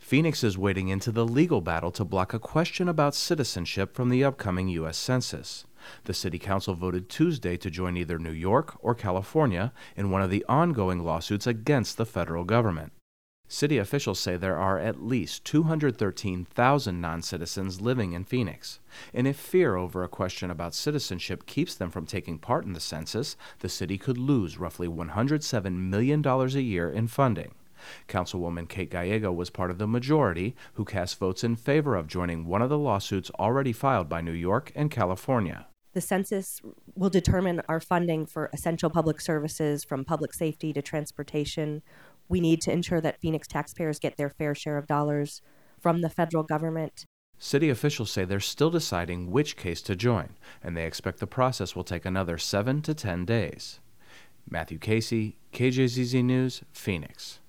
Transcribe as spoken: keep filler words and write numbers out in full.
Phoenix is wading into the legal battle to block a question about citizenship from the upcoming U S Census. The City Council voted Tuesday to join either New York or California in one of the ongoing lawsuits against the federal government. City officials say there are at least two hundred thirteen thousand non-citizens living in Phoenix, and if fear over a question about citizenship keeps them from taking part in the census, the city could lose roughly one hundred seven million dollars a year in funding. Councilwoman Kate Gallego was part of the majority who cast votes in favor of joining one of the lawsuits already filed by New York and California. The census will determine our funding for essential public services, from public safety to transportation. We need to ensure that Phoenix taxpayers get their fair share of dollars from the federal government. City officials say they're still deciding which case to join, and they expect the process will take another seven to ten days. Matthew Casey, K J Z Z News, Phoenix.